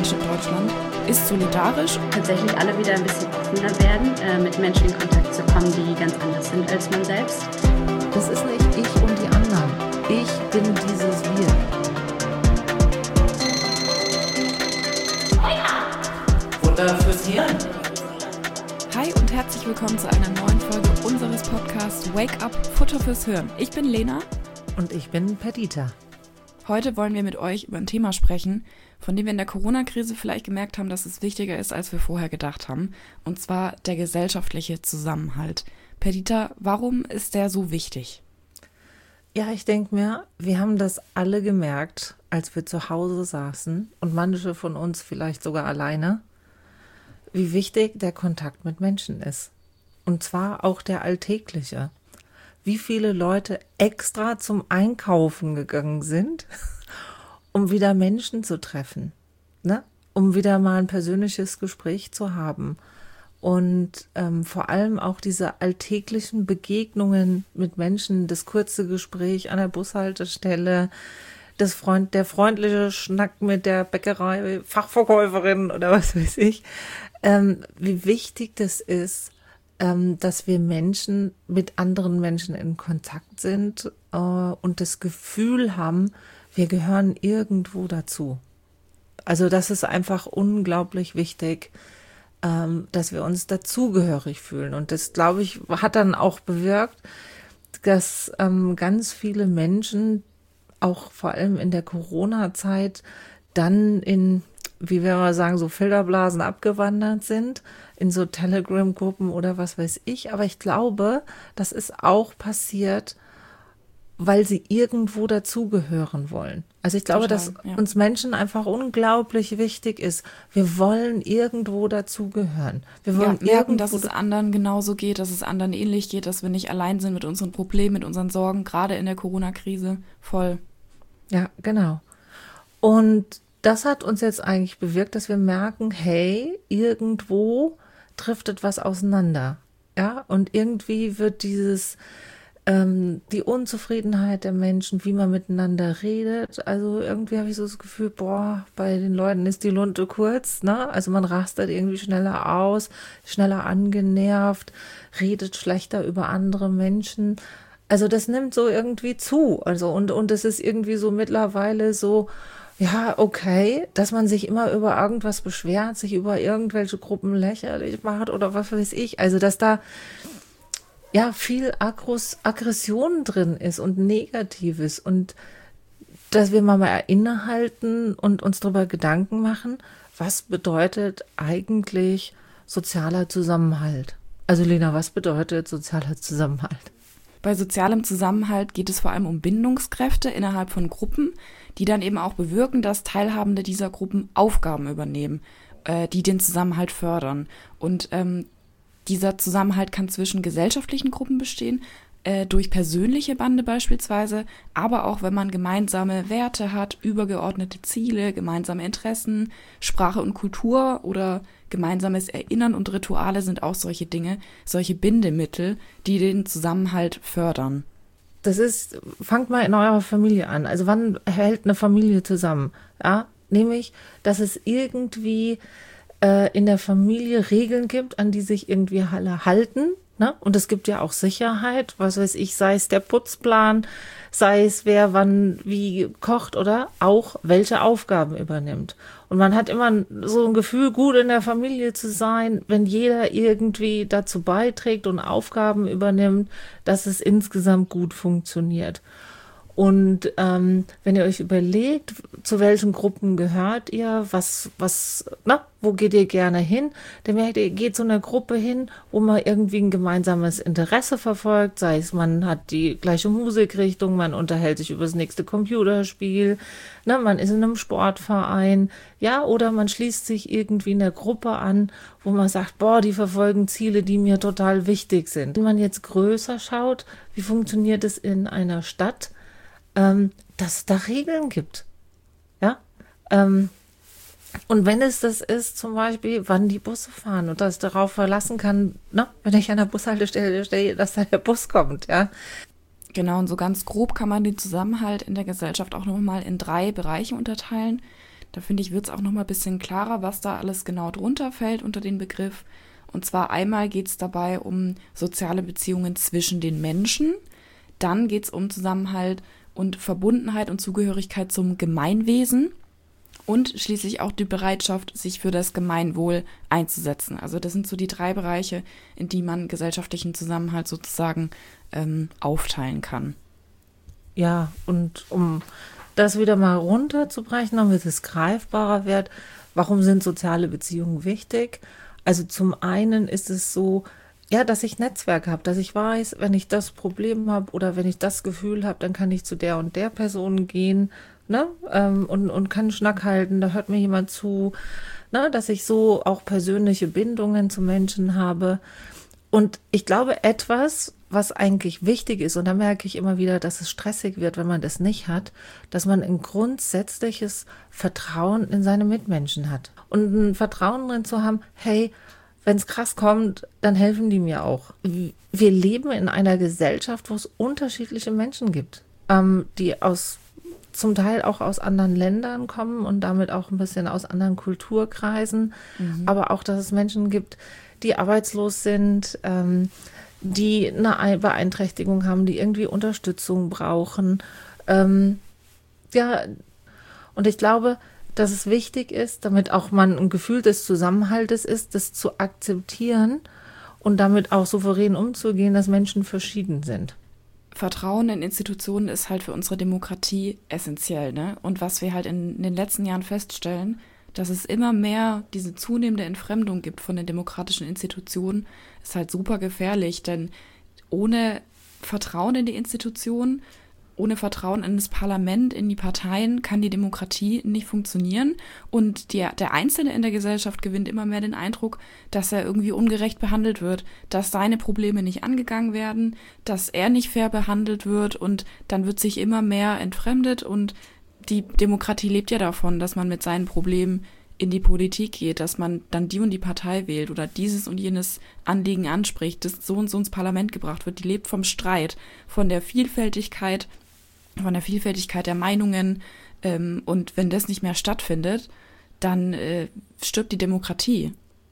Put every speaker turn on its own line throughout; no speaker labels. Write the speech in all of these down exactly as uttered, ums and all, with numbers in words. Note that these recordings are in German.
Mensch in Deutschland ist solidarisch.
Tatsächlich alle wieder ein bisschen offener werden, äh, mit Menschen in Kontakt zu kommen, die ganz anders sind als man selbst.
Das ist nicht ich und die anderen. Ich bin dieses Wir.
Futter fürs Hirn.
Hi und herzlich willkommen zu einer neuen Folge unseres Podcasts Wake Up, Futter fürs Hirn. Ich bin Lena.
Und ich bin Perdita.
Heute wollen wir mit euch über ein Thema sprechen, von dem wir in der Corona-Krise vielleicht gemerkt haben, dass es wichtiger ist, als wir vorher gedacht haben. Und zwar der gesellschaftliche Zusammenhalt. Perdita, warum ist der so wichtig?
Ja, ich denke mir, wir haben das alle gemerkt, als wir zu Hause saßen und manche von uns vielleicht sogar alleine, wie wichtig der Kontakt mit Menschen ist. Und zwar auch der alltägliche. Wie viele Leute extra zum Einkaufen gegangen sind, um wieder Menschen zu treffen, ne? Um wieder mal ein persönliches Gespräch zu haben. Und ähm, vor allem auch diese alltäglichen Begegnungen mit Menschen, das kurze Gespräch an der Bushaltestelle, das Freund, der freundliche Schnack mit der Bäckerei, Fachverkäuferin oder was weiß ich, ähm, wie wichtig das ist, ähm, dass wir Menschen mit anderen Menschen in Kontakt sind äh, und das Gefühl haben, wir gehören irgendwo dazu. Also das ist einfach unglaublich wichtig, ähm, dass wir uns dazugehörig fühlen. Und das, glaube ich, hat dann auch bewirkt, dass ähm, ganz viele Menschen, auch vor allem in der Corona-Zeit, dann in, wie wir mal sagen, so Filterblasen abgewandert sind, in so Telegram-Gruppen oder was weiß ich. Aber ich glaube, das ist auch passiert, weil sie irgendwo dazugehören wollen. Also ich glaube,
Total,
dass
ja.
uns Menschen einfach unglaublich wichtig ist. Wir wollen irgendwo dazugehören. Wir wollen
Ja, merken,
irgendwo
dass es anderen genauso geht, dass es anderen ähnlich geht, dass wir nicht allein sind mit unseren Problemen, mit unseren Sorgen, gerade in der Corona-Krise. Voll.
Ja, genau. Und das hat uns jetzt eigentlich bewirkt, dass wir merken, hey, irgendwo driftet was auseinander. Ja, und irgendwie wird dieses, ähm, die Unzufriedenheit der Menschen, wie man miteinander redet, also irgendwie habe ich so das Gefühl, boah, bei den Leuten ist die Lunte kurz, ne? Also man rastet irgendwie schneller aus, schneller angenervt, redet schlechter über andere Menschen. Also das nimmt so irgendwie zu. Also und, und es ist irgendwie so mittlerweile so, ja, okay, dass man sich immer über irgendwas beschwert, sich über irgendwelche Gruppen lächerlich macht oder was weiß ich. Also, dass da ja viel Aggros, Aggression drin ist und Negatives und dass wir mal, mal innehalten und uns darüber Gedanken machen, was bedeutet eigentlich sozialer Zusammenhalt? Also, Lena, was bedeutet sozialer Zusammenhalt?
Bei sozialem Zusammenhalt geht es vor allem um Bindungskräfte innerhalb von Gruppen, die dann eben auch bewirken, dass Teilhabende dieser Gruppen Aufgaben übernehmen, äh, die den Zusammenhalt fördern. Und ähm, dieser Zusammenhalt kann zwischen gesellschaftlichen Gruppen bestehen, äh, durch persönliche Bande beispielsweise, aber auch wenn man gemeinsame Werte hat, übergeordnete Ziele, gemeinsame Interessen, Sprache und Kultur oder gemeinsames Erinnern und Rituale sind auch solche Dinge, solche Bindemittel, die den Zusammenhalt fördern.
Das ist, fangt mal in eurer Familie an. Also wann hält eine Familie zusammen? Ja, nämlich, dass es irgendwie äh, in der Familie Regeln gibt, an die sich irgendwie alle halten. Ne? Und es gibt ja auch Sicherheit, was weiß ich, sei es der Putzplan, sei es wer wann wie kocht oder auch welche Aufgaben übernimmt. Und man hat immer so ein Gefühl, gut in der Familie zu sein, wenn jeder irgendwie dazu beiträgt und Aufgaben übernimmt, dass es insgesamt gut funktioniert. Und ähm, wenn ihr euch überlegt, zu welchen Gruppen gehört ihr, was, was, na, wo geht ihr gerne hin, dann merkt ihr, ihr geht zu einer Gruppe hin, wo man irgendwie ein gemeinsames Interesse verfolgt, sei es, man hat die gleiche Musikrichtung, man unterhält sich über das nächste Computerspiel, na, man ist in einem Sportverein, ja, oder man schließt sich irgendwie in der Gruppe an, wo man sagt, boah, die verfolgen Ziele, die mir total wichtig sind. Wenn man jetzt größer schaut, wie funktioniert es in einer Stadt, Ähm, dass es da Regeln gibt. Ja. Ähm, und wenn es das ist, zum Beispiel, wann die Busse fahren und dass ich darauf verlassen kann, ne, wenn ich an der Bushaltestelle stehe, dass da der Bus kommt, ja.
Genau, und so ganz grob kann man den Zusammenhalt in der Gesellschaft auch nochmal in drei Bereiche unterteilen. Da finde ich, wird es auch nochmal ein bisschen klarer, was da alles genau drunter fällt unter den Begriff. Und zwar einmal geht es dabei um soziale Beziehungen zwischen den Menschen. Dann geht es um Zusammenhalt und Verbundenheit und Zugehörigkeit zum Gemeinwesen. Und schließlich auch die Bereitschaft, sich für das Gemeinwohl einzusetzen. Also das sind so die drei Bereiche, in die man gesellschaftlichen Zusammenhalt sozusagen ähm, aufteilen kann.
Ja, und um das wieder mal runterzubrechen, damit es greifbarer wird, warum sind soziale Beziehungen wichtig? Also zum einen ist es so, ja, dass ich Netzwerk habe, dass ich weiß, wenn ich das Problem habe oder wenn ich das Gefühl habe, dann kann ich zu der und der Person gehen, ne, ähm, und, und kann Schnack halten, da hört mir jemand zu, ne, dass ich so auch persönliche Bindungen zu Menschen habe. Und ich glaube, etwas, was eigentlich wichtig ist, und da merke ich immer wieder, dass es stressig wird, wenn man das nicht hat, dass man ein grundsätzliches Vertrauen in seine Mitmenschen hat. Und ein Vertrauen drin zu haben, hey, wenn es krass kommt, dann helfen die mir auch. Wir leben in einer Gesellschaft, wo es unterschiedliche Menschen gibt, ähm, die aus zum Teil auch aus anderen Ländern kommen und damit auch ein bisschen aus anderen Kulturkreisen, mhm. aber auch, dass es Menschen gibt, die arbeitslos sind, ähm, die eine Beeinträchtigung haben, die irgendwie Unterstützung brauchen. Ähm, ja, und ich glaube, dass es wichtig ist, damit auch man ein Gefühl des Zusammenhaltes ist, das zu akzeptieren und damit auch souverän umzugehen, dass Menschen verschieden sind.
Vertrauen in Institutionen ist halt für unsere Demokratie essentiell, ne? Und was wir halt in, in den letzten Jahren feststellen, dass es immer mehr diese zunehmende Entfremdung gibt von den demokratischen Institutionen, ist halt super gefährlich, denn ohne Vertrauen in die Institutionen, ohne Vertrauen in das Parlament, in die Parteien, kann die Demokratie nicht funktionieren. Und die, der Einzelne in der Gesellschaft gewinnt immer mehr den Eindruck, dass er irgendwie ungerecht behandelt wird, dass seine Probleme nicht angegangen werden, dass er nicht fair behandelt wird und dann wird sich immer mehr entfremdet. Und die Demokratie lebt ja davon, dass man mit seinen Problemen in die Politik geht, dass man dann die und die Partei wählt oder dieses und jenes Anliegen anspricht, das so und so ins Parlament gebracht wird. Die lebt vom Streit, von der Vielfältigkeit, von der Vielfältigkeit der Meinungen, ähm, und wenn das nicht mehr stattfindet, dann äh, stirbt die Demokratie.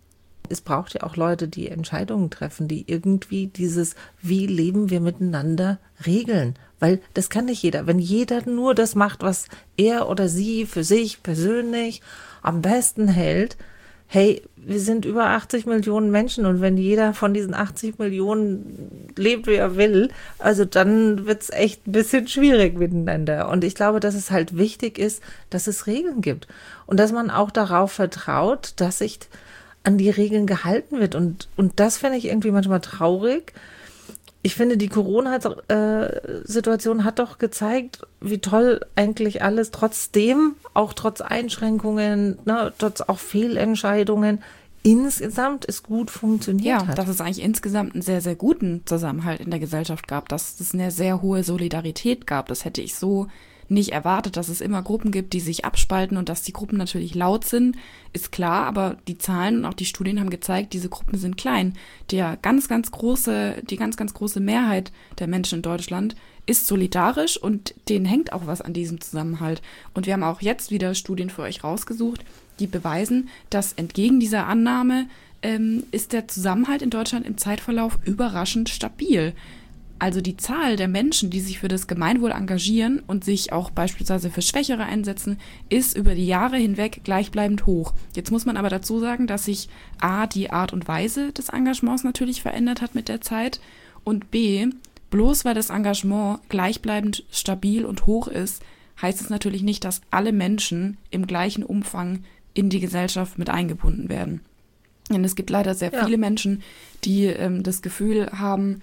Es braucht ja auch Leute, die Entscheidungen treffen, die irgendwie dieses, wie leben wir miteinander, regeln. Weil das kann nicht jeder. Wenn jeder nur das macht, was er oder sie für sich persönlich am besten hält, hey, wir sind über achtzig Millionen Menschen und wenn jeder von diesen achtzig Millionen lebt, wie er will, also dann wird es echt ein bisschen schwierig miteinander. Und ich glaube, dass es halt wichtig ist, dass es Regeln gibt und dass man auch darauf vertraut, dass sich an die Regeln gehalten wird. Und, und das finde ich irgendwie manchmal traurig. Ich finde, die Corona-Situation hat doch gezeigt, wie toll eigentlich alles trotzdem, auch trotz Einschränkungen, ne, trotz auch Fehlentscheidungen, insgesamt es gut funktioniert
ja,
hat.
Dass es eigentlich insgesamt einen sehr, sehr guten Zusammenhalt in der Gesellschaft gab, dass es eine sehr hohe Solidarität gab. Das hätte ich so nicht erwartet, dass es immer Gruppen gibt, die sich abspalten und dass die Gruppen natürlich laut sind, ist klar, aber die Zahlen und auch die Studien haben gezeigt, diese Gruppen sind klein. Der ganz, ganz große, die ganz, ganz große Mehrheit der Menschen in Deutschland ist solidarisch und denen hängt auch was an diesem Zusammenhalt. Und wir haben auch jetzt wieder Studien für euch rausgesucht, die beweisen, dass entgegen dieser Annahme ähm, ist der Zusammenhalt in Deutschland im Zeitverlauf überraschend stabil. Also die Zahl der Menschen, die sich für das Gemeinwohl engagieren und sich auch beispielsweise für Schwächere einsetzen, ist über die Jahre hinweg gleichbleibend hoch. Jetzt muss man aber dazu sagen, dass sich A, die Art und Weise des Engagements natürlich verändert hat mit der Zeit und B, bloß weil das Engagement gleichbleibend stabil und hoch ist, heißt es natürlich nicht, dass alle Menschen im gleichen Umfang in die Gesellschaft mit eingebunden werden. Denn es gibt leider sehr
Ja.
viele Menschen, die ähm, das Gefühl haben,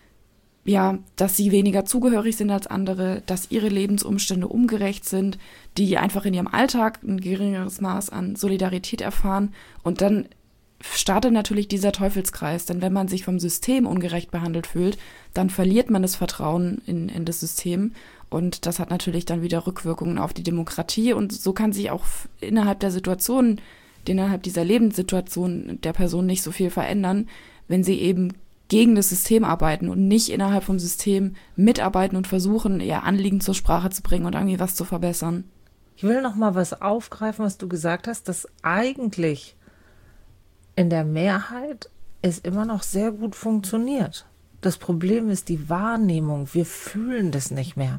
ja, dass sie weniger zugehörig sind als andere, dass ihre Lebensumstände ungerecht sind, die einfach in ihrem Alltag ein geringeres Maß an Solidarität erfahren. Und dann startet natürlich dieser Teufelskreis, denn wenn man sich vom System ungerecht behandelt fühlt, dann verliert man das Vertrauen in, in das System. Und das hat natürlich dann wieder Rückwirkungen auf die Demokratie. Und so kann sich auch innerhalb der Situation, innerhalb dieser Lebenssituation der Person nicht so viel verändern, wenn sie eben gegen das System arbeiten und nicht innerhalb vom System mitarbeiten und versuchen, ihr Anliegen zur Sprache zu bringen und irgendwie was zu verbessern.
Ich will noch mal was aufgreifen, was du gesagt hast, dass eigentlich in der Mehrheit es immer noch sehr gut funktioniert. Das Problem ist die Wahrnehmung. Wir fühlen das nicht mehr.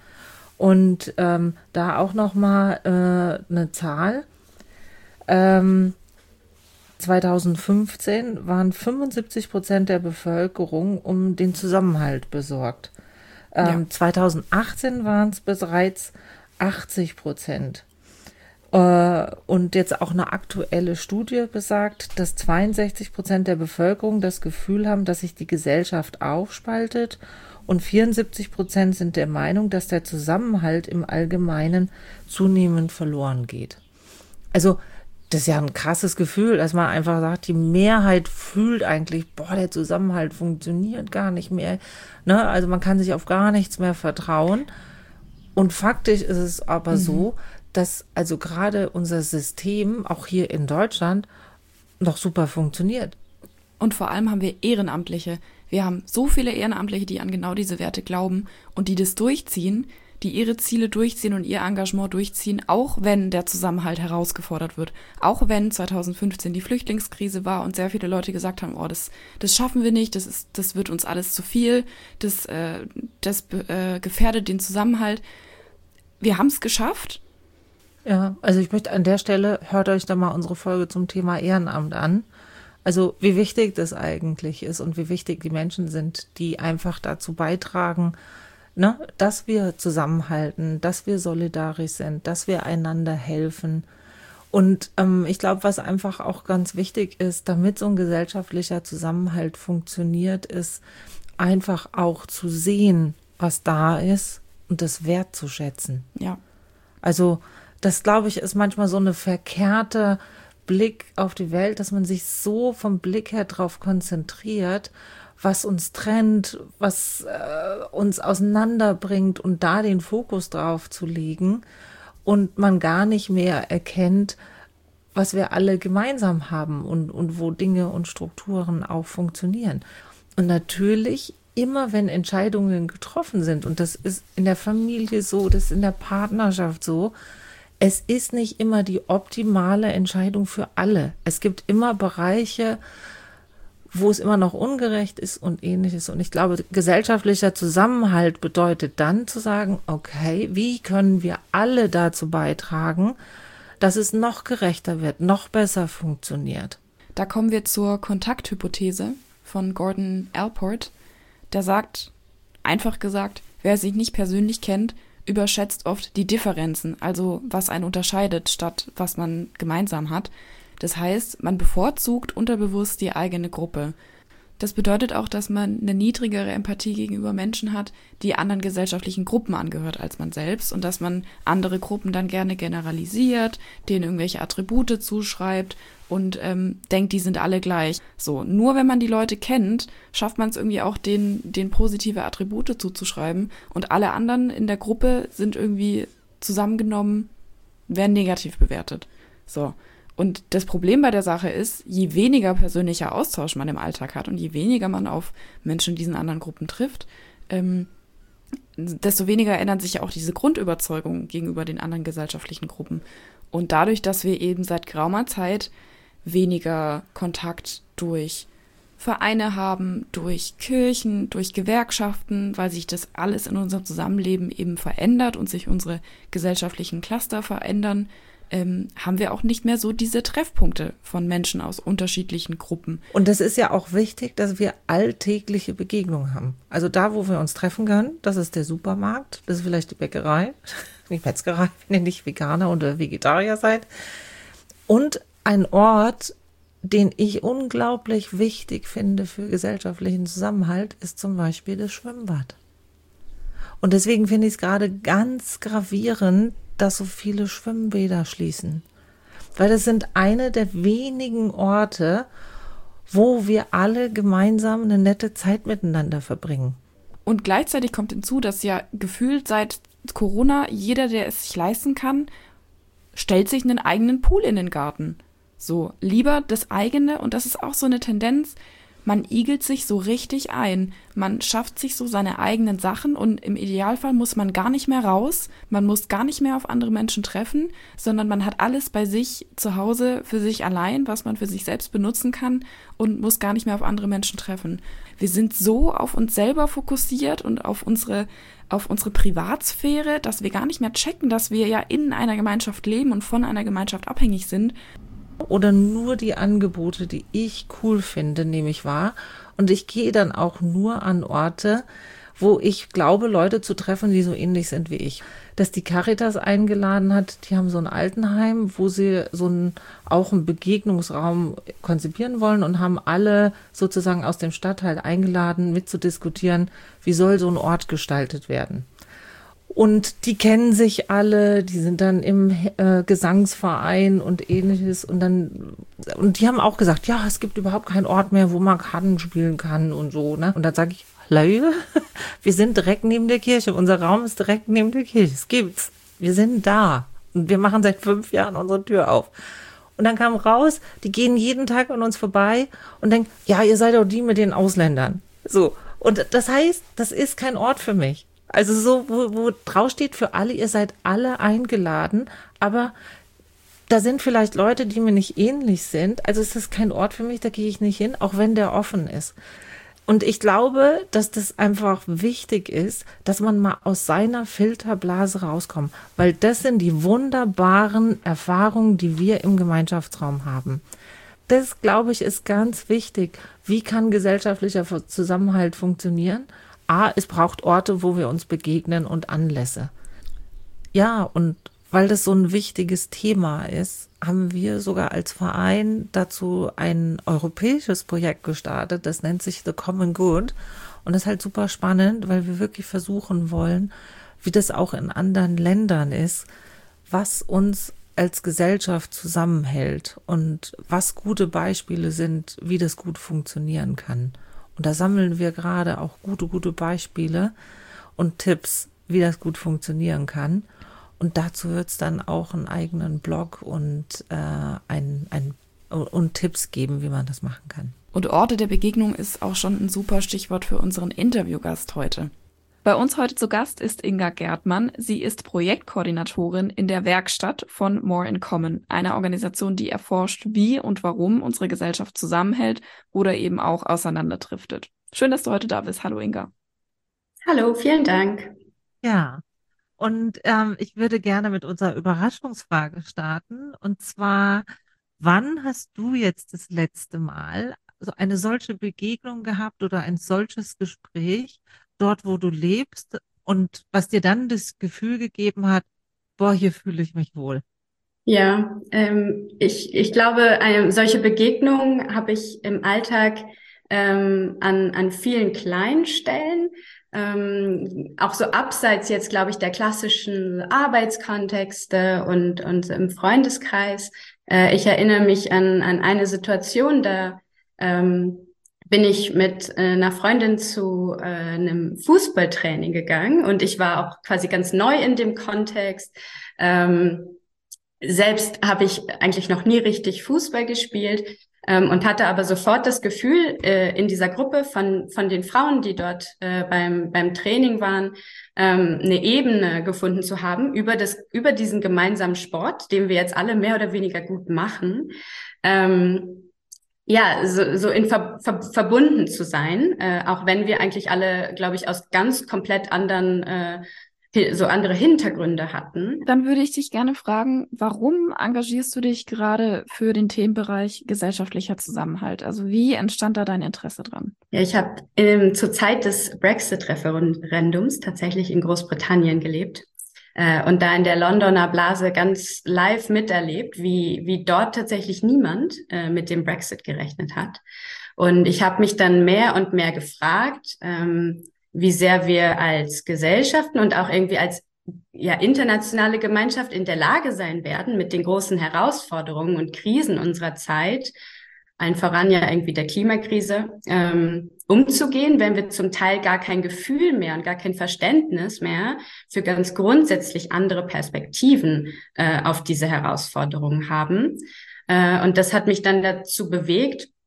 Und ähm, da auch noch mal äh, eine Zahl. Ähm, zweitausendfünfzehn waren fünfundsiebzig Prozent der Bevölkerung um den Zusammenhalt besorgt. Ähm, ja. zweitausendachtzehn waren es bereits achtzig Prozent. Äh, und jetzt auch eine aktuelle Studie besagt, dass zweiundsechzig Prozent der Bevölkerung das Gefühl haben, dass sich die Gesellschaft aufspaltet, und vierundsiebzig Prozent sind der Meinung, dass der Zusammenhalt im Allgemeinen zunehmend verloren geht. Also das ist ja ein krasses Gefühl, dass man einfach sagt, die Mehrheit fühlt eigentlich, boah, der Zusammenhalt funktioniert gar nicht mehr. Ne? Also man kann sich auf gar nichts mehr vertrauen. Und faktisch ist es aber mhm. so, dass also gerade unser System, auch hier in Deutschland, noch super funktioniert.
Und vor allem haben wir Ehrenamtliche. Wir haben so viele Ehrenamtliche, die an genau diese Werte glauben und die das durchziehen, die ihre Ziele durchziehen und ihr Engagement durchziehen, auch wenn der Zusammenhalt herausgefordert wird. Auch wenn zweitausendfünfzehn die Flüchtlingskrise war und sehr viele Leute gesagt haben, oh, das, das schaffen wir nicht, das ist, das wird uns alles zu viel, das, äh, das äh, gefährdet den Zusammenhalt. Wir haben es geschafft.
Ja, also ich möchte an der Stelle, hört euch da mal unsere Folge zum Thema Ehrenamt an. Also wie wichtig das eigentlich ist und wie wichtig die Menschen sind, die einfach dazu beitragen, ne, dass wir zusammenhalten, dass wir solidarisch sind, dass wir einander helfen. Und ähm, ich glaube, was einfach auch ganz wichtig ist, damit so ein gesellschaftlicher Zusammenhalt funktioniert, ist einfach auch zu sehen, was da ist und das wertzuschätzen.
Ja.
Also das, glaube ich, ist manchmal so eine verkehrte Blick auf die Welt, dass man sich so vom Blick her drauf konzentriert, was uns trennt, was äh, uns auseinanderbringt und da den Fokus drauf zu legen und man gar nicht mehr erkennt, was wir alle gemeinsam haben und, und wo Dinge und Strukturen auch funktionieren. Und natürlich immer, wenn Entscheidungen getroffen sind, und das ist in der Familie so, das ist in der Partnerschaft so, es ist nicht immer die optimale Entscheidung für alle. Es gibt immer Bereiche, wo es immer noch ungerecht ist und ähnliches. Und ich glaube, gesellschaftlicher Zusammenhalt bedeutet dann zu sagen, okay, wie können wir alle dazu beitragen, dass es noch gerechter wird, noch besser funktioniert.
Da kommen wir zur Kontakthypothese von Gordon Allport. Der sagt, einfach gesagt, wer sich nicht persönlich kennt, überschätzt oft die Differenzen, also was einen unterscheidet, statt was man gemeinsam hat. Das heißt, man bevorzugt unterbewusst die eigene Gruppe. Das bedeutet auch, dass man eine niedrigere Empathie gegenüber Menschen hat, die anderen gesellschaftlichen Gruppen angehört als man selbst, und dass man andere Gruppen dann gerne generalisiert, denen irgendwelche Attribute zuschreibt und ähm, denkt, die sind alle gleich. So, nur wenn man die Leute kennt, schafft man es irgendwie auch, denen, denen positive Attribute zuzuschreiben, und alle anderen in der Gruppe sind irgendwie zusammengenommen, werden negativ bewertet. So. Und das Problem bei der Sache ist, je weniger persönlicher Austausch man im Alltag hat und je weniger man auf Menschen in diesen anderen Gruppen trifft, ähm, desto weniger ändern sich ja auch diese Grundüberzeugungen gegenüber den anderen gesellschaftlichen Gruppen. Und dadurch, dass wir eben seit geraumer Zeit weniger Kontakt durch Vereine haben, durch Kirchen, durch Gewerkschaften, weil sich das alles in unserem Zusammenleben eben verändert und sich unsere gesellschaftlichen Cluster verändern, Ähm, haben wir auch nicht mehr so diese Treffpunkte von Menschen aus unterschiedlichen Gruppen.
Und das ist ja auch wichtig, dass wir alltägliche Begegnungen haben. Also da, wo wir uns treffen können, das ist der Supermarkt, das ist vielleicht die Bäckerei, die Metzgerei, wenn ihr nicht Veganer oder Vegetarier seid. Und ein Ort, den ich unglaublich wichtig finde für gesellschaftlichen Zusammenhalt, ist zum Beispiel das Schwimmbad. Und deswegen finde ich es gerade ganz gravierend, dass so viele Schwimmbäder schließen. Weil das sind eine der wenigen Orte, wo wir alle gemeinsam eine nette Zeit miteinander verbringen.
Und gleichzeitig kommt hinzu, dass ja gefühlt seit Corona jeder, der es sich leisten kann, stellt sich einen eigenen Pool in den Garten. So, lieber das eigene, und das ist auch so eine Tendenz, man igelt sich so richtig ein. Man schafft sich so seine eigenen Sachen und im Idealfall muss man gar nicht mehr raus, man muss gar nicht mehr auf andere Menschen treffen, sondern man hat alles bei sich zu Hause für sich allein, was man für sich selbst benutzen kann und muss gar nicht mehr auf andere Menschen treffen. Wir sind so auf uns selber fokussiert und auf unsere, auf unsere Privatsphäre, dass wir gar nicht mehr checken, dass wir ja in einer Gemeinschaft leben und von einer Gemeinschaft abhängig sind.
Oder nur die Angebote, die ich cool finde, nehme ich wahr. Und ich gehe dann auch nur an Orte, wo ich glaube, Leute zu treffen, die so ähnlich sind wie ich. Dass die Caritas eingeladen hat, die haben so ein Altenheim, wo sie so einen, auch einen Begegnungsraum konzipieren wollen und haben alle sozusagen aus dem Stadtteil eingeladen, mitzudiskutieren, wie soll so ein Ort gestaltet werden. Und die kennen sich alle, die sind dann im äh, Gesangsverein und ähnliches. Und dann, und die haben auch gesagt, ja, es gibt überhaupt keinen Ort mehr, wo man Karten spielen kann und so, ne? Und dann sage ich, Leute, wir sind direkt neben der Kirche. Unser Raum ist direkt neben der Kirche. Es gibt's. Wir sind da. Und wir machen seit fünf Jahren unsere Tür auf. Und dann kam raus, die gehen jeden Tag an uns vorbei und denken, ja, ihr seid doch die mit den Ausländern. So. Und das heißt, das ist kein Ort für mich. Also so, wo, wo drauf steht für alle, ihr seid alle eingeladen, aber da sind vielleicht Leute, die mir nicht ähnlich sind. Also es ist kein Ort für mich, da gehe ich nicht hin, auch wenn der offen ist. Und ich glaube, dass das einfach wichtig ist, dass man mal aus seiner Filterblase rauskommt, weil das sind die wunderbaren Erfahrungen, die wir im Gemeinschaftsraum haben. Das, glaube ich, ist ganz wichtig. Wie kann gesellschaftlicher Zusammenhalt funktionieren? A, es braucht Orte, wo wir uns begegnen und Anlässe. Ja, und weil das so ein wichtiges Thema ist, haben wir sogar als Verein dazu ein europäisches Projekt gestartet, das nennt sich The Common Good. Und das ist halt super spannend, weil wir wirklich versuchen wollen, wie das auch in anderen Ländern ist, was uns als Gesellschaft zusammenhält und was gute Beispiele sind, wie das gut funktionieren kann. Und da sammeln wir gerade auch gute, gute Beispiele und Tipps, wie das gut funktionieren kann. Und dazu wird es dann auch einen eigenen Blog und, äh, ein, ein, und Tipps geben, wie man das machen kann.
Und Orte der Begegnung ist auch schon ein super Stichwort für unseren Interviewgast heute. Bei uns heute zu Gast ist Inga Gerdmann. Sie ist Projektkoordinatorin in der Werkstatt von More in Common, einer Organisation, die erforscht, wie und warum unsere Gesellschaft zusammenhält oder eben auch auseinanderdriftet. Schön, dass du heute da bist. Hallo Inga.
Hallo, vielen Dank.
Ja, und ähm, ich würde gerne mit unserer Überraschungsfrage starten. Und zwar, wann hast du jetzt das letzte Mal so eine solche Begegnung gehabt oder ein solches Gespräch, dort, wo du lebst und was dir dann das Gefühl gegeben hat, boah, hier fühle ich mich wohl?
Ja, ähm, ich, ich glaube, eine solche Begegnungen habe ich im Alltag ähm, an, an vielen kleinen Stellen, ähm, auch so abseits jetzt, glaube ich, der klassischen Arbeitskontexte und, und im Freundeskreis. Äh, ich erinnere mich an, an eine Situation, da ähm, bin ich mit äh, einer Freundin zu äh, einem Fußballtraining gegangen und ich war auch quasi ganz neu in dem Kontext. Ähm, selbst habe ich eigentlich noch nie richtig Fußball gespielt ähm, und hatte aber sofort das Gefühl, äh, in dieser Gruppe von von den Frauen, die dort äh, beim beim Training waren, ähm, eine Ebene gefunden zu haben über das über diesen gemeinsamen Sport, den wir jetzt alle mehr oder weniger gut machen. Ähm, Ja, so, so in ver, ver, verbunden zu sein, äh, auch wenn wir eigentlich alle, glaube ich, aus ganz komplett anderen, äh, so andere Hintergründe hatten.
Dann würde ich dich gerne fragen, warum engagierst du dich gerade für den Themenbereich gesellschaftlicher Zusammenhalt? Also wie entstand da dein Interesse dran?
Ja, ich habe ähm, zur Zeit des Brexit-Referendums tatsächlich in Großbritannien gelebt. Und da in der Londoner Blase ganz live miterlebt, wie wie dort tatsächlich niemand äh, mit dem Brexit gerechnet hat. Und ich habe mich dann mehr und mehr gefragt, ähm, wie sehr wir als Gesellschaften und auch irgendwie als ja internationale Gemeinschaft in der Lage sein werden, mit den großen Herausforderungen und Krisen unserer Zeit, allen voran ja irgendwie der Klimakrise, ähm, umzugehen, wenn wir zum Teil gar kein Gefühl mehr und gar kein Verständnis mehr für ganz grundsätzlich andere Perspektiven äh, auf diese Herausforderungen haben. Äh, und das hat mich dann dazu bewegt,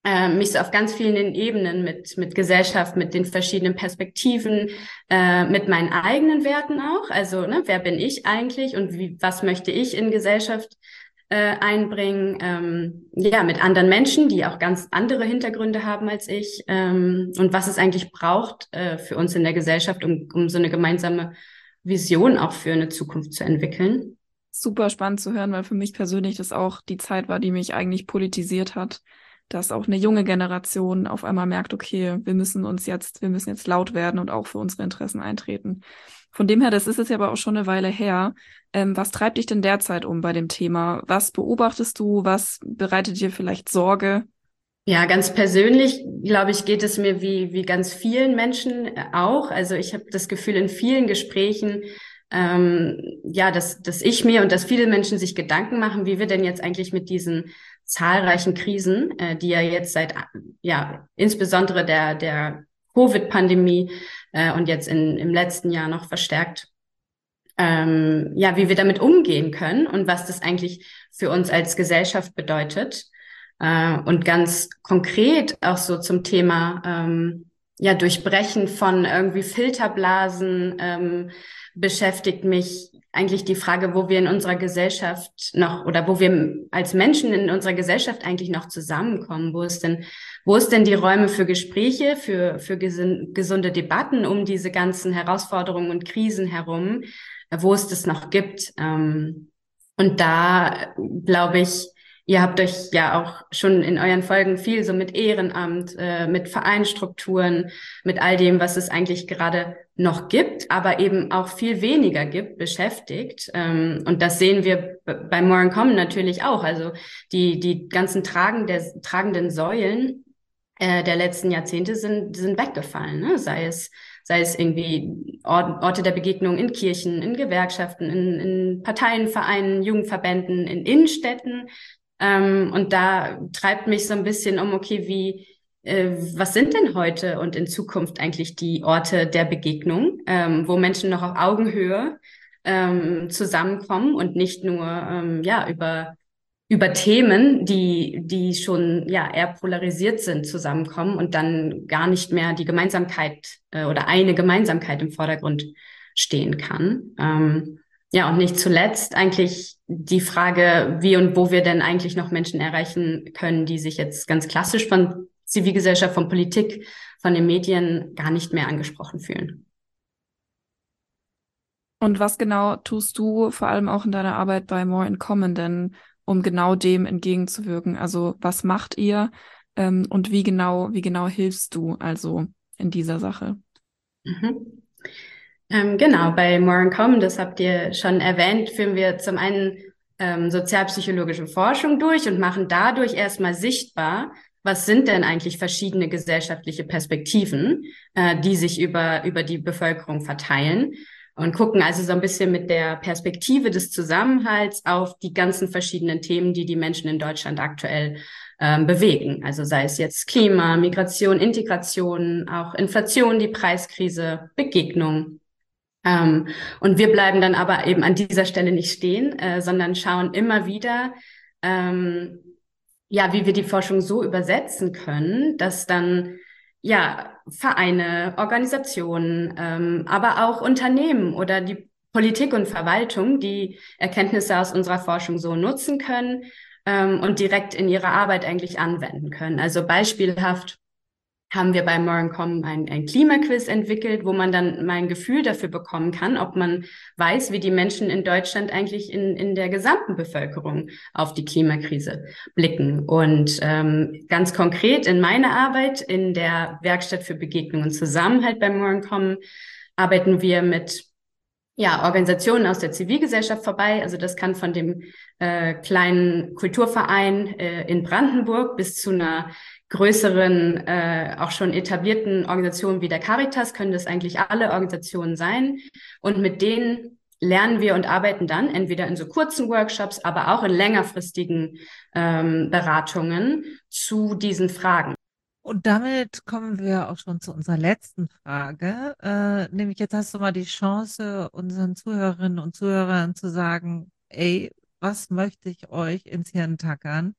äh, mich so auf ganz vielen Ebenen mit, mit Gesellschaft, mit den verschiedenen Perspektiven, äh, mit meinen eigenen Werten auch. Also, ne, wer bin ich eigentlich und wie, was möchte ich in Gesellschaft äh, einbringen? Ähm, ja, mit anderen Menschen, die auch ganz andere Hintergründe haben als ich. Ähm, und was es eigentlich braucht äh, für uns in der Gesellschaft, um, um so eine gemeinsame Vision auch für eine Zukunft zu entwickeln.
Super spannend zu hören, weil für mich persönlich das auch die Zeit war, die mich eigentlich politisiert hat, dass auch eine junge Generation auf einmal merkt, okay, wir müssen uns jetzt, wir müssen jetzt laut werden und auch für unsere Interessen eintreten. Von dem her, das ist jetzt ja aber auch schon eine Weile her. Ähm, was treibt dich denn derzeit um bei dem Thema? Was beobachtest du? Was bereitet dir vielleicht Sorge?
Ja, ganz persönlich, glaube ich, geht es mir wie, wie ganz vielen Menschen äh, auch. Also ich habe das Gefühl in vielen Gesprächen, ähm, ja, dass, dass ich mir und dass viele Menschen sich Gedanken machen, wie wir denn jetzt eigentlich mit diesen zahlreichen Krisen, äh, die ja jetzt seit, ja, insbesondere der, der Covid-Pandemie äh, und jetzt in, im letzten Jahr noch verstärkt, ähm, ja, wie wir damit umgehen können und was das eigentlich für uns als Gesellschaft bedeutet. Äh, und ganz konkret auch so zum Thema, ähm, ja, Durchbrechen von irgendwie Filterblasen, ähm, beschäftigt mich eigentlich die Frage, wo wir in unserer Gesellschaft noch oder wo wir als Menschen in unserer Gesellschaft eigentlich noch zusammenkommen. Wo ist denn, wo ist denn die Räume für Gespräche, für, für gesun- gesunde Debatten um diese ganzen Herausforderungen und Krisen herum, äh, wo es das noch gibt? Ähm, und da glaube ich, ihr habt euch ja auch schon in euren Folgen viel so mit Ehrenamt, äh, mit Vereinsstrukturen, mit all dem, was es eigentlich gerade noch gibt, aber eben auch viel weniger gibt, beschäftigt. Ähm, und das sehen wir b- bei More in Common natürlich auch. Also die, die ganzen tragen der, tragenden Säulen äh, der letzten Jahrzehnte sind, sind weggefallen, ne? Sei es, sei es irgendwie Ort, Orte der Begegnung in Kirchen, in Gewerkschaften, in, in Parteien, Vereinen, Jugendverbänden, in Innenstädten. Ähm, und da treibt mich so ein bisschen um, okay, wie, äh, was sind denn heute und in Zukunft eigentlich die Orte der Begegnung, ähm, wo Menschen noch auf Augenhöhe ähm, zusammenkommen und nicht nur ähm, ja über über Themen, die die schon ja eher polarisiert sind, zusammenkommen und dann gar nicht mehr die Gemeinsamkeit äh, oder eine Gemeinsamkeit im Vordergrund stehen kann. Ähm, ja, und nicht zuletzt eigentlich die Frage, wie und wo wir denn eigentlich noch Menschen erreichen können, die sich jetzt ganz klassisch von Zivilgesellschaft, von Politik, von den Medien gar nicht mehr angesprochen fühlen.
Und was genau tust du vor allem auch in deiner Arbeit bei More in Common denn, um genau dem entgegenzuwirken? Also was macht ihr ähm, und wie genau, wie genau hilfst du also in dieser Sache?
Mhm. Ähm, genau, bei More in Common, das habt ihr schon erwähnt, führen wir zum einen ähm, sozialpsychologische Forschung durch und machen dadurch erstmal sichtbar, was sind denn eigentlich verschiedene gesellschaftliche Perspektiven, äh, die sich über, über die Bevölkerung verteilen und gucken also so ein bisschen mit der Perspektive des Zusammenhalts auf die ganzen verschiedenen Themen, die die Menschen in Deutschland aktuell ähm, bewegen. Also sei es jetzt Klima, Migration, Integration, auch Inflation, die Preiskrise, Begegnung. Ähm, und wir bleiben dann aber eben an dieser Stelle nicht stehen, äh, sondern schauen immer wieder, ähm, ja, wie wir die Forschung so übersetzen können, dass dann ja Vereine, Organisationen, ähm, aber auch Unternehmen oder die Politik und Verwaltung die Erkenntnisse aus unserer Forschung so nutzen können, ähm, und direkt in ihrer Arbeit eigentlich anwenden können. Also beispielhaft haben wir bei More in Common ein, ein Klimaquiz entwickelt, wo man dann mal ein Gefühl dafür bekommen kann, ob man weiß, wie die Menschen in Deutschland eigentlich in, in der gesamten Bevölkerung auf die Klimakrise blicken. Und ähm, ganz konkret in meiner Arbeit in der Werkstatt für Begegnung und Zusammenhalt bei More in Common arbeiten wir mit ja, Organisationen aus der Zivilgesellschaft vorbei. Also das kann von dem äh, kleinen Kulturverein äh, in Brandenburg bis zu einer größeren, äh, auch schon etablierten Organisationen wie der Caritas können das eigentlich alle Organisationen sein. Und mit denen lernen wir und arbeiten dann entweder in so kurzen Workshops, aber auch in längerfristigen ähm, Beratungen zu diesen Fragen.
Und damit kommen wir auch schon zu unserer letzten Frage. Äh, nämlich jetzt hast du mal die Chance, unseren Zuhörerinnen und Zuhörern zu sagen, ey, was möchte ich euch ins Hirn tackern?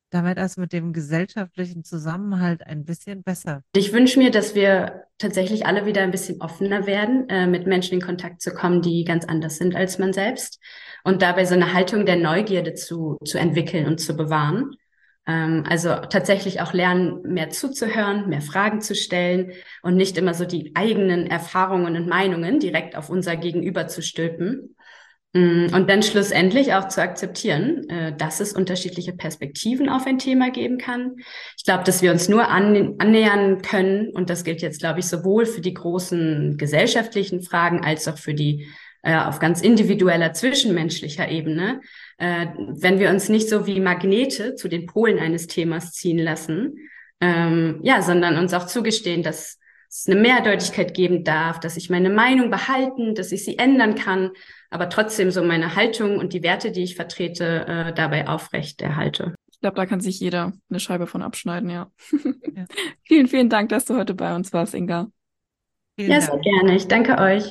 damit das mit dem gesellschaftlichen Zusammenhalt ein bisschen besser.
Ich wünsche mir, dass wir tatsächlich alle wieder ein bisschen offener werden, äh, mit Menschen in Kontakt zu kommen, die ganz anders sind als man selbst und dabei so eine Haltung der Neugierde zu, zu entwickeln und zu bewahren. Ähm, also tatsächlich auch lernen, mehr zuzuhören, mehr Fragen zu stellen und nicht immer so die eigenen Erfahrungen und Meinungen direkt auf unser Gegenüber zu stülpen. Und dann schlussendlich auch zu akzeptieren, äh, dass es unterschiedliche Perspektiven auf ein Thema geben kann. Ich glaube, dass wir uns nur an, annähern können, und das gilt jetzt, glaube ich, sowohl für die großen gesellschaftlichen Fragen als auch für die äh, auf ganz individueller, zwischenmenschlicher Ebene, äh, wenn wir uns nicht so wie Magnete zu den Polen eines Themas ziehen lassen, ähm, ja, sondern uns auch zugestehen, dass es eine Mehrdeutigkeit geben darf, dass ich meine Meinung behalten, dass ich sie ändern kann, aber trotzdem so meine Haltung und die Werte, die ich vertrete, äh, dabei aufrecht erhalte.
Ich glaube, da kann sich jeder eine Scheibe von abschneiden, ja.
Ja.
Vielen, vielen Dank, dass du heute bei uns warst, Inga.
Vielen
Ja, sehr
Dank.
gerne. Ich danke euch.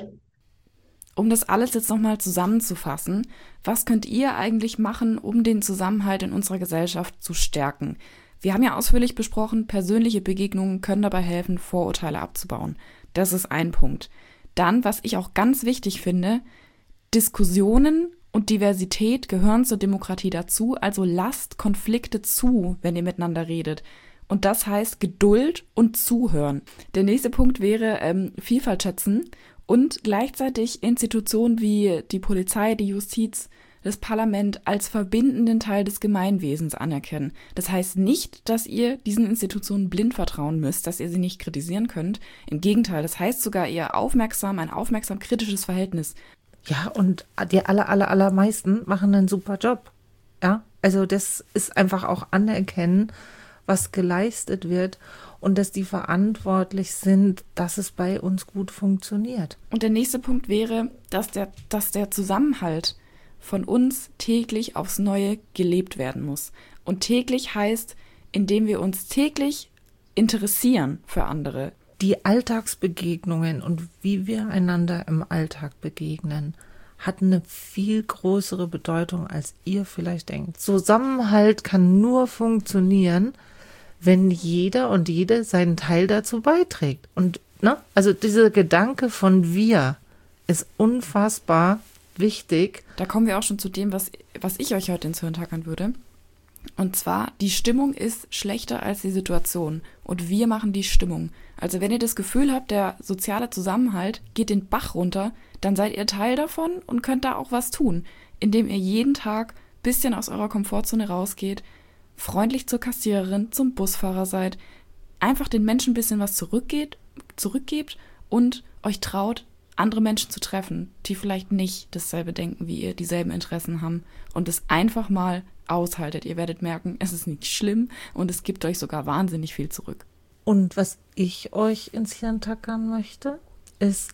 Um das alles jetzt nochmal zusammenzufassen, was könnt ihr eigentlich machen, um den Zusammenhalt in unserer Gesellschaft zu stärken? Wir haben ja ausführlich besprochen, persönliche Begegnungen können dabei helfen, Vorurteile abzubauen. Das ist ein Punkt. Dann, was ich auch ganz wichtig finde, Diskussionen und Diversität gehören zur Demokratie dazu, also lasst Konflikte zu, wenn ihr miteinander redet. Und das heißt Geduld und Zuhören. Der nächste Punkt wäre ähm, Vielfalt schätzen und gleichzeitig Institutionen wie die Polizei, die Justiz, das Parlament als verbindenden Teil des Gemeinwesens anerkennen. Das heißt nicht, dass ihr diesen Institutionen blind vertrauen müsst, dass ihr sie nicht kritisieren könnt. Im Gegenteil, das heißt sogar eher aufmerksam, ein aufmerksam kritisches Verhältnis.
Ja, und die aller, aller, allermeisten machen einen super Job. Ja, also das ist einfach auch anerkennen, was geleistet wird und dass die verantwortlich sind, dass es bei uns gut funktioniert.
Und der nächste Punkt wäre, dass der, dass der Zusammenhalt von uns täglich aufs Neue gelebt werden muss. Und täglich heißt, indem wir uns täglich interessieren für andere.
Die Alltagsbegegnungen und wie wir einander im Alltag begegnen, hat eine viel größere Bedeutung, als ihr vielleicht denkt. Zusammenhalt kann nur funktionieren, wenn jeder und jede seinen Teil dazu beiträgt. Und ne, also dieser Gedanke von wir ist unfassbar wichtig.
Da kommen wir auch schon zu dem, was, was ich euch heute ins Hirn tackern würde. Und zwar, die Stimmung ist schlechter als die Situation. Und wir machen die Stimmung. Also wenn ihr das Gefühl habt, der soziale Zusammenhalt geht den Bach runter, dann seid ihr Teil davon und könnt da auch was tun, indem ihr jeden Tag ein bisschen aus eurer Komfortzone rausgeht, freundlich zur Kassiererin, zum Busfahrer seid, einfach den Menschen ein bisschen was zurückgeht, zurückgebt und euch traut, andere Menschen zu treffen, die vielleicht nicht dasselbe denken wie ihr, dieselben Interessen haben und es einfach mal aushaltet. Ihr werdet merken, es ist nicht schlimm und es gibt euch sogar wahnsinnig viel zurück.
Und was ich euch ins Hirn tackern möchte, ist,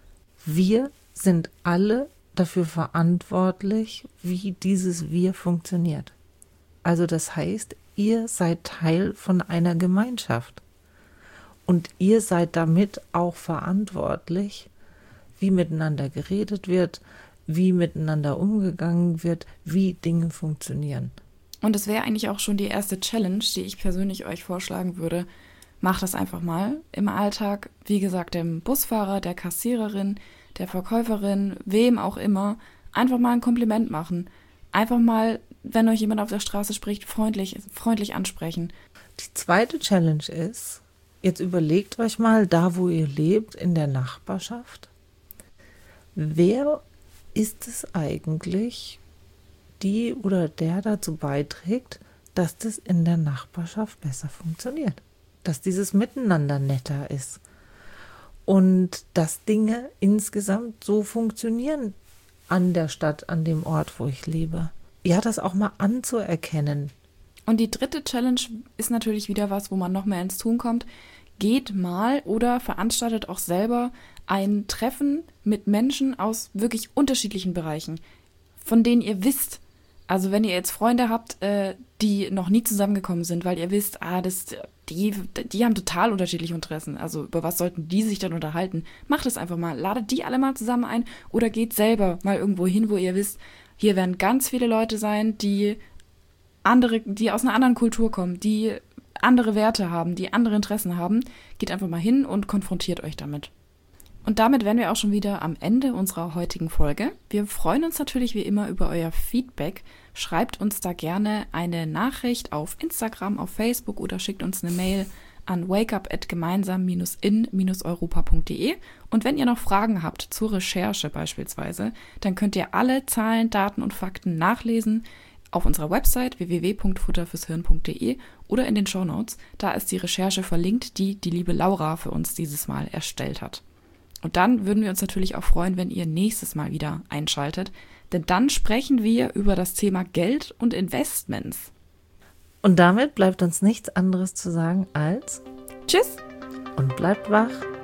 wir sind alle dafür verantwortlich, wie dieses Wir funktioniert. Also das heißt, ihr seid Teil von einer Gemeinschaft und ihr seid damit auch verantwortlich, wie miteinander geredet wird, wie miteinander umgegangen wird, wie Dinge funktionieren.
Und es wäre eigentlich auch schon die erste Challenge, die ich persönlich euch vorschlagen würde. Macht das einfach mal im Alltag. Wie gesagt, dem Busfahrer, der Kassiererin, der Verkäuferin, wem auch immer, einfach mal ein Kompliment machen. Einfach mal, wenn euch jemand auf der Straße spricht, freundlich, freundlich ansprechen.
Die zweite Challenge ist, jetzt überlegt euch mal, da wo ihr lebt, in der Nachbarschaft, wer ist es eigentlich, die oder der dazu beiträgt, dass das in der Nachbarschaft besser funktioniert, dass dieses Miteinander netter ist und dass Dinge insgesamt so funktionieren an der Stadt, an dem Ort, wo ich lebe. Ja, das auch mal anzuerkennen.
Und die dritte Challenge ist natürlich wieder was, wo man noch mehr ins Tun kommt. Geht mal oder veranstaltet auch selber ein Treffen mit Menschen aus wirklich unterschiedlichen Bereichen, von denen ihr wisst, also wenn ihr jetzt Freunde habt, äh, die noch nie zusammengekommen sind, weil ihr wisst, ah, das, die, die haben total unterschiedliche Interessen, also über was sollten die sich dann unterhalten? Macht es einfach mal, ladet die alle mal zusammen ein oder geht selber mal irgendwo hin, wo ihr wisst, hier werden ganz viele Leute sein, die andere, die aus einer anderen Kultur kommen, die andere Werte haben, die andere Interessen haben, geht einfach mal hin und konfrontiert euch damit. Und damit wären wir auch schon wieder am Ende unserer heutigen Folge. Wir freuen uns natürlich wie immer über euer Feedback. Schreibt uns da gerne eine Nachricht auf Instagram, auf Facebook oder schickt uns eine Mail an wakeup at gemeinsam in europa punkt de. Und wenn ihr noch Fragen habt zur Recherche beispielsweise, dann könnt ihr alle Zahlen, Daten und Fakten nachlesen auf unserer Website w w w punkt futter fürs hirn punkt de oder in den Shownotes. Da ist die Recherche verlinkt, die die liebe Laura für uns dieses Mal erstellt hat. Und dann würden wir uns natürlich auch freuen, wenn ihr nächstes Mal wieder einschaltet, denn dann sprechen wir über das Thema Geld und Investments.
Und damit bleibt uns nichts anderes zu sagen als
Tschüss
und bleibt wach.